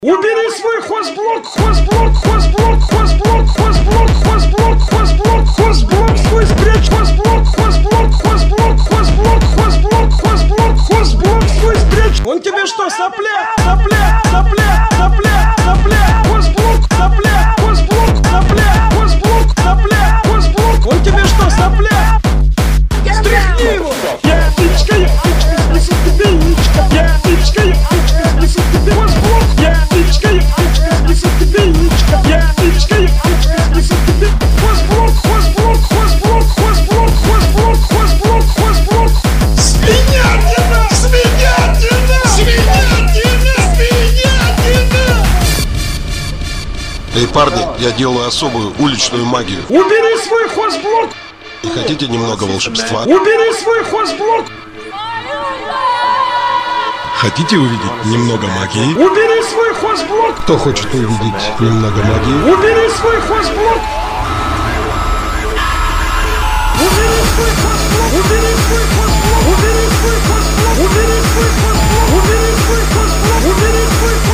Убери свой хозблок, хозблок, хозблок, хозблок, хозблок, хозблок, хозблок, хозблок, свой спрячь, хозблок, хозблок, хозблок, хозблок, хозблок, хозблок, хозблок, свой спрячь. Он тебе что, сопля, сопля, сопля, сопля, сопля, хозблок, сопля, хозблок, сопля, хозблок, сопля, хозблок, он тебе что, сопля? Стряхни его! Я птичка, снесу тебе яичко, я птичка, снесу тебе хозблок, я птичка, снесу тебе яичко, я птичка, снесу тебе хозблок, хозблок, хозблок, хозблок, хозблок, хозблок, хозблок. Свинятина! Свинятина! Свинятина! Свинятина! Эй, парни, я делаю особую уличную магию. Убери свой хозблок! Не хотите немного волшебства? Убери свой хозблок! Хотите увидеть немного магии? Убери свой хозблок! Кто хочет увидеть немного магии? Убери свой хозблок! Убери свой хозблок! Убери свой хозблок! Убери свой хозблок! Убери свой хозблок! Убери свой хозблок! Убери свой хозблок!